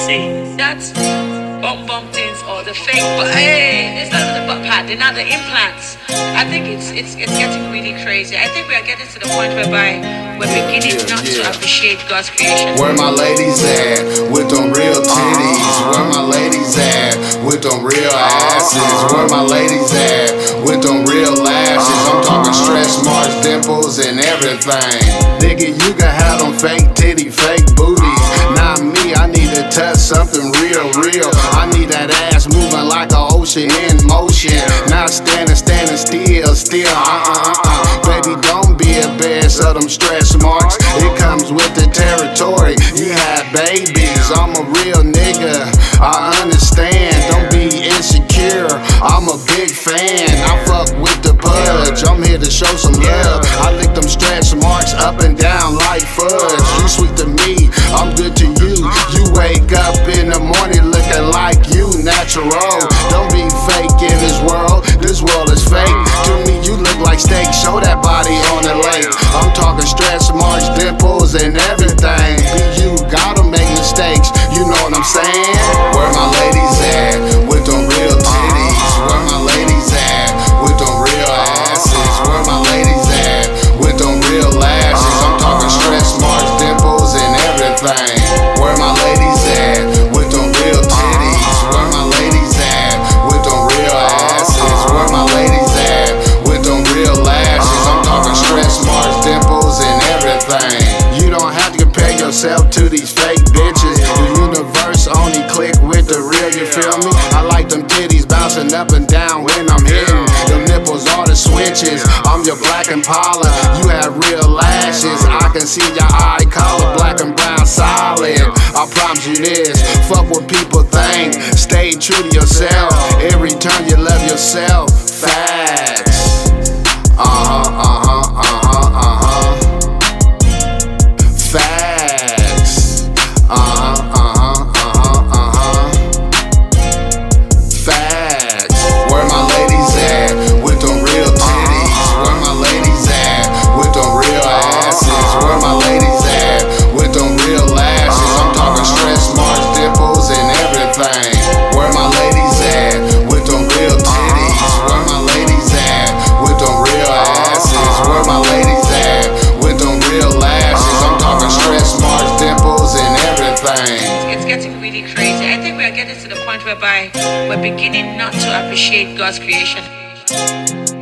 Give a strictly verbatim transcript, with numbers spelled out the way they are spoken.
see. That's bum bum things or the fake, but hey, it's not the butt pad, they're not the implants. I think it's it's it's getting really crazy. I think we are getting to the point whereby we're beginning yeah, not yeah. to appreciate God's creation. Where my ladies at with them real titties? Where my ladies at with them real asses? Where my ladies at with them real lashes? I'm talking stretch marks, dimples, and everything. Nigga, you can have them fake titty, fake booties. Not me, I need to touch something real, real. I need that ass moving like an ocean in motion. Not standing, standing still, still. Uh-uh, uh-uh. Baby, don't be embarrassed of them stretch marks. It comes with the territory. You had babies. I'm a real nigga. I understand. Don't be insecure. I'm a big fan. I fuck with the pudge. I'm here to show some love. I lick them stretch marks up and down like fudge. You sweet to me, I'm good to you. You wake up in the morning looking like you natural. Don't be fake in this world. This world is fake. To me, you look like steak. Show that body on the lake. I'm talking stretch marks, dimples, and everything. Be you, gotta make mistakes. You know what I'm saying? Where my ladies at with them real titties? Where my ladies at with them real asses? Where my ladies at with them real lashes? I'm talking stretch marks, dimples, and everything. Where my ladies at with them real titties? Where my ladies at with them real asses? Where my ladies at with them real lashes? I'm talking stretch marks, dimples, and everything. You don't have to compare yourself to these fake bitches. The universe only click with the real, you feel me? I like them titties bouncing up and down when I'm hitting. Them nipples are the switches. I'm your black Impala. You have real lashes. I can see your eye color, black and brown solid. I promise you this, fuck what people think. Stay true to yourself. Every time you love yourself. Facts. Uh-huh, uh-huh, uh-huh, uh-huh. Facts. Uh-huh, uh-huh, uh-huh, uh-huh. Facts. Where my ladies at with them real titties? Where my ladies at with them real asses? Where my ladies at with them real lashes? I'm talking stretch marks, dimples, and everything. Where my ladies at with them real titties? Where my ladies at with them real asses? Where my ladies at with them real lashes? I'm talking stretch marks, dimples, and everything. It's getting really crazy. I think we are getting to the point whereby we're beginning not to appreciate God's creation.